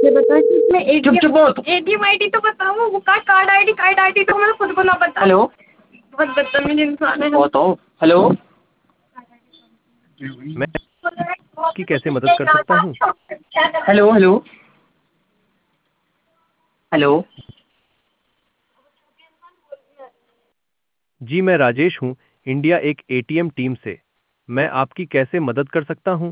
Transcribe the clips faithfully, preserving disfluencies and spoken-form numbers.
मुझे बता कि इसमें चुप एटीएम चुप हो तुम। एटीएम आईडी तो बताओ, वो card card ID card ID तो मुझे खुद को ना पता। हेलो बहुत बदतमीज इंसान है। बहुत हो। हेलो मैं आपकी कैसे मदद कर सकता हूँ? हेलो हेलो हेलो जी मैं राजेश हूँ, इंडिया एक एटीएम टीम से। मैं आपकी कैसे मदद कर सकता हूँ?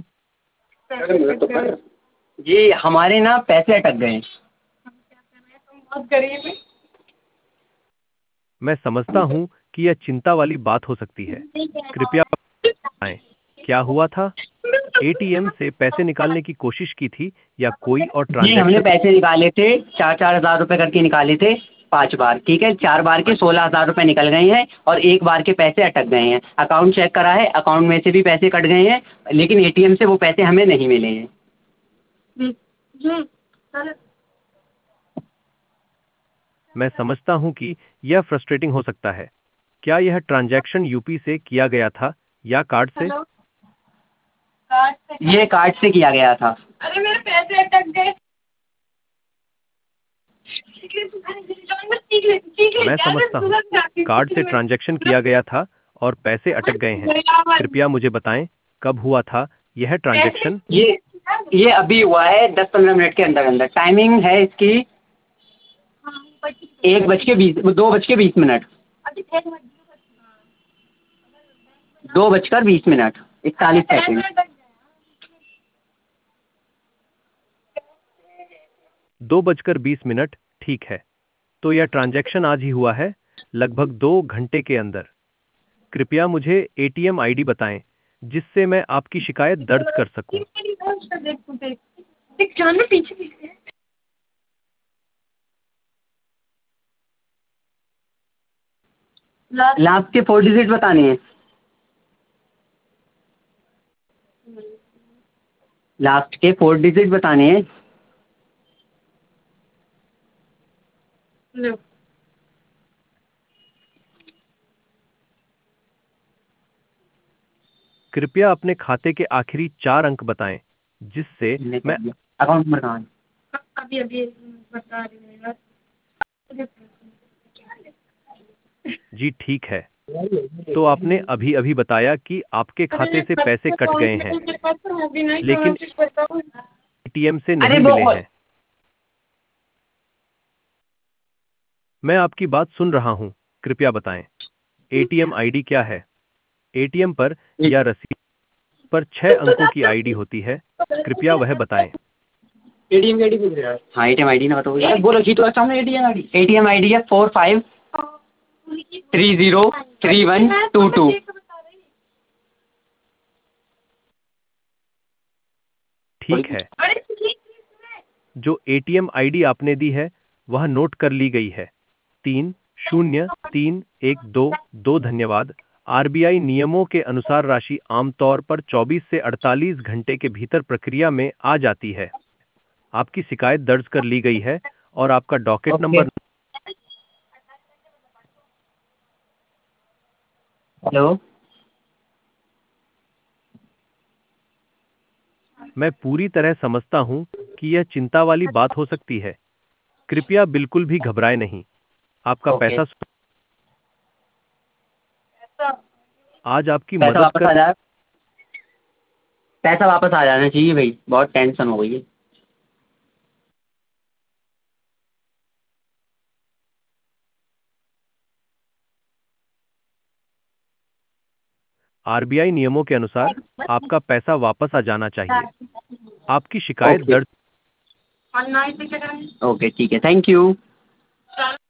जी हमारे ना पैसे अटक गए हैं। बहुत गरीब है। मैं समझता हूँ कि यह चिंता वाली बात हो सकती है। कृपया बताएं, क्या हुआ था? एटीएम से पैसे निकालने की कोशिश की थी या कोई और जी हमने ट्रांजैक्शन? पैसे निकाले थे, चार चार हजार रुपए करके निकाले थे, पांच बार। ठीक है, चार बार के सोलह हजार रुपए निकल गए हैं और एक बार के पैसे अटक गए हैं। अकाउंट चेक करा है, अकाउंट में से भी पैसे कट गए हैं, लेकिन एटीएम से वो पैसे हमें नहीं मिले हैं। जी जी सर। मैं समझता हूँ कि यह फ्रस्ट्रेटिंग हो सकता है। क्या यह ट्रांजैक्शन यूपी से किया गया था या कार्ड से? हेलो, कार्ड से। ये कार्ड से किया गया था। अरे मेरे पैसे अटक गए। मैं समझता हूँ, कार्ड से ट्रांजैक्शन किया गया था और पैसे अटक गए हैं। कृपया मुझे बताएं, कब हुआ था यह ट्रांजैक्शन? ये ये अभी हुआ है, दस पंद्रह मिनट के अंदर अंदर। टाइमिंग है इसकी एक बज के बीस दो बज के बीस मिनट दो बजकर बीस मिनट इकतालीस सेकंड। दो बजकर बीस मिनट, ठीक है। तो यह ट्रांजैक्शन आज ही हुआ है, लगभग दो घंटे के अंदर। कृपया मुझे एटीएम आईडी बताएं, जिससे मैं आपकी शिकायत दर्ज कर सकूं। लास्ट के फोर डिजिट बताने हैं। लास्ट के फोर डिजिट बताने हैं। लो। कृपया अपने खाते के आखिरी चार अंक बताएं, जिससे मैं। अकाउंट नंबर कहाँ है? अभी अभी बता रही हूँ यार। जी ठीक है। तो आपने अभी अभी बताया कि आपके खाते से पैसे कट गए हैं, लेकिन एटीएम से अरे नहीं वो मिले हैं। मैं आपकी बात सुन रहा हूं। कृपया बताएं, एटीएम आईडी क्या है? एटीएम पर या रसीद पर छह अंकों की आईडी होती है। कृपया वह बताएं। एटीएम आईडी बोल रहे हैं। हाँ एटीएम आईडी ना बताओ यार, बोलो जी। तो सामने एटीएम आईडी एटीएम आईडी है four five three zero three one two two. ठीक है, जो एटीएम आईडी आपने दी है वह नोट कर ली गई है। तीन शून्य तीन एक दो दो धन्यवाद। आरबीआई नियमों के अनुसार राशि आमतौर पर चौबीस से अड़तालीस घंटे के भीतर प्रक्रिया में आ जाती है। आपकी शिकायत दर्ज कर ली गई है और आपका डॉकेट ओके। नंबर। हेलो मैं पूरी तरह समझता हूं कि यह चिंता वाली बात हो सकती है। कृपया बिल्कुल भी घबराएं नहीं। आपका ओके। पैसा आज आपकी पैसा मदद वापस कर। आ जाए। पैसा वापस आ जाना चाहिए भाई, बहुत टेंशन हो गई है। आरबीआई नियमों के अनुसार आपका पैसा वापस आ जाना चाहिए। आपकी शिकायत ओके दर्ज। ओके ठीक है, थैंक यू।